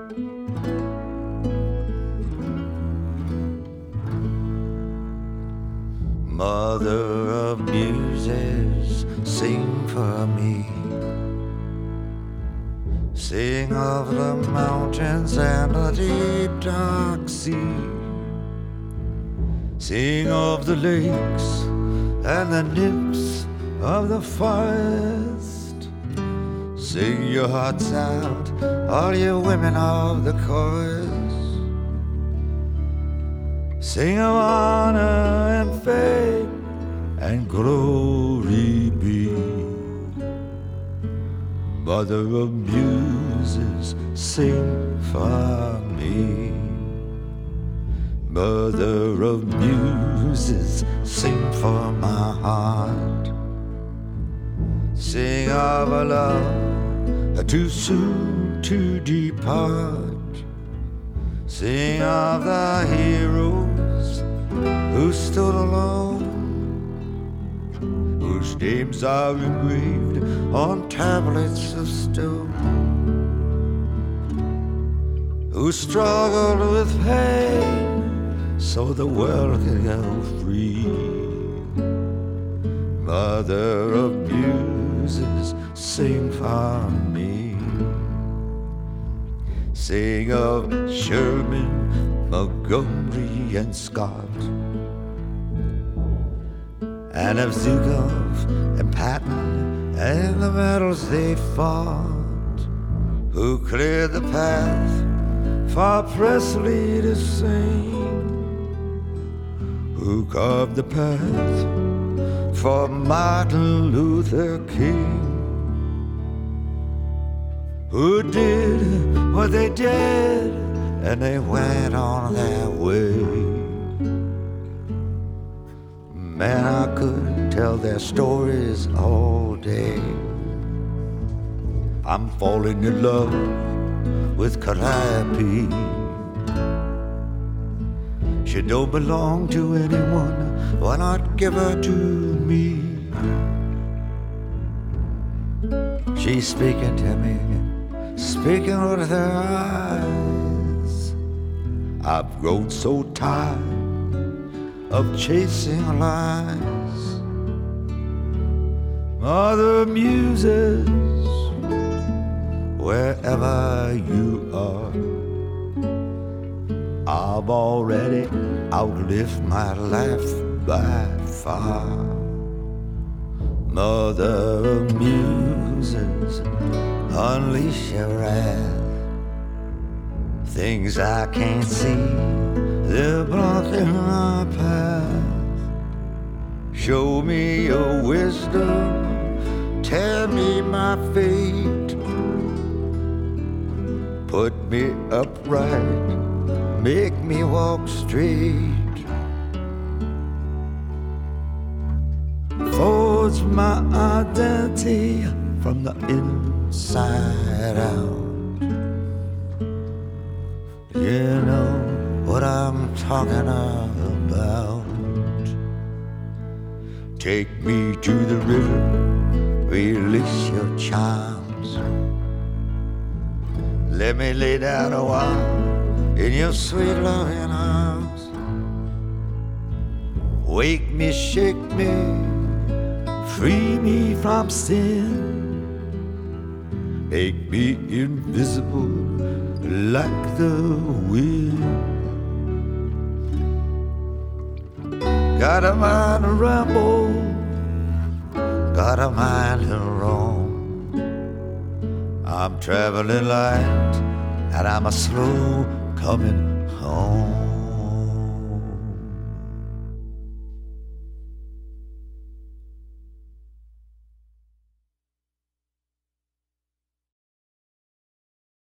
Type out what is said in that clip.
Mother of muses, sing for me. Sing of the mountains and the deep dark sea. Sing of the lakes and the nymphs of the forest. Sing your hearts out, all you women of the chorus. Sing of honor and fame and glory be. Mother of muses, sing for me. Mother of muses, sing for my heart. Sing of a love too soon to depart. Sing of the heroes who stood alone, whose names are engraved on tablets of stone, who struggled with pain so the world could go free. Mother of muses, sing for me. Sing of Sherman, Montgomery, and Scott, and of Zukov and Patton and the battles they fought, who cleared the path for Presley to sing, who carved the path for Martin Luther King, who did what they did and they went on their way. Man, I could tell their stories all day. I'm falling in love with Calliope. She don't belong to anyone, why not give her to me? She's speaking to me, speaking with her eyes. I've grown so tired of chasing lies. Mother muses, wherever you are, I've already outlived my life by far. Mother of muses, unleash your wrath. Things I can't see, they're blocking my path. Show me your wisdom, tell me my fate. Put me upright, make me walk straight. Forge my identity from the inside out. You know what I'm talking about. Take me to the river, release your charms. Let me lay down a while in your sweet loving arms. Wake me, shake me, free me from sin. Make me invisible like the wind. Got a mind to ramble, got a mind to roam. I'm traveling light and I'm a slow coming home.